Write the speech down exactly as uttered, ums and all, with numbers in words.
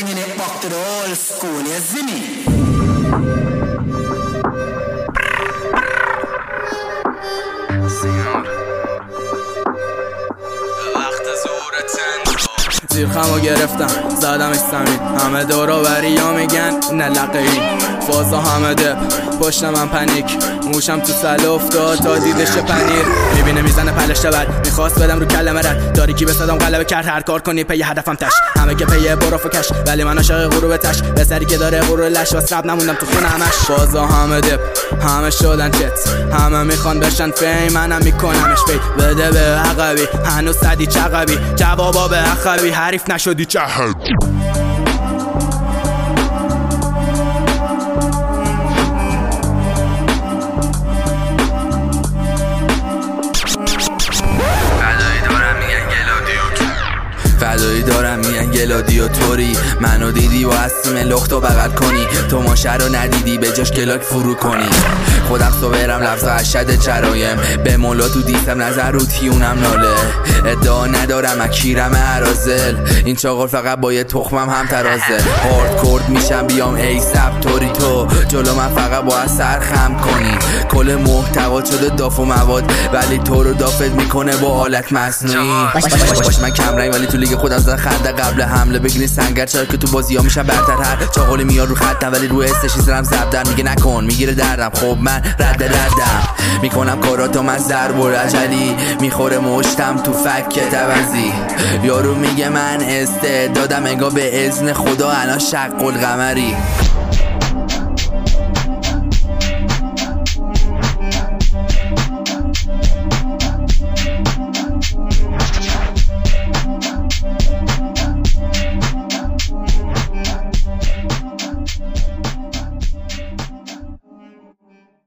bringing it back to the old school, you see me? زیر خمو گرفتم زدمش زمین، همه دورا بریا میگن نلقه این فازا همه دب پشت من پنیک، موشم تو سله افتاد تا دیدش پنیر، میبینه میزنه پلشته بر میخواست بدم رو کلمه رد داریکی به صدام غلبه کرد، هر کار کنی پی هدفم تش، همه که پی برو فکش ولی من عاشق غروب تش، به سری که داره غرور لش و سب نموندم تو خونه همش، فازا همه دب همه شدن چت، همه میخوان بشن فیم، منم میکنمش فید بده به عقبی، هنوز صدی چقبی جوابا به عقبی، حریف نشدی چه فدایی دارم میگن گلادیاتوری، منو دیدی و هستیم لخت و بغل کنی، تو ماشه رو ندیدی به جاش گلاک فرو کنی، خودم صبرم لفظ اشد جرایم، به مولا تو دیستم نظر رو تیونم ناله، ادعا ندارم اکیرم عرازل، این چاقل فقط با یه تخمم هم ترازه، هارد کورد میشم بیام ای سب توری تو جلو من فقط باید سر خم کنی، کل محتوا شده داف و مواد ولی تو رو دافت میکنه با آلت مصنوعی، باش من کم رنگ ولی تو لیگ خودم زدن خنده قبل حمله بگیری سنگر، چرا که تو بازی ها میشم برتر، هر چاقلی میاد رو خطم ولی رو حسش نیستم زبدر، میگه نکن میگیره دردم، خب من رد ردم میکنم کاراتو من ضرب و رجلی، میخوره مشتم تو فکت عوضی، یارو میگه من استعدادم انگار به اذن خدا الان شق القمری.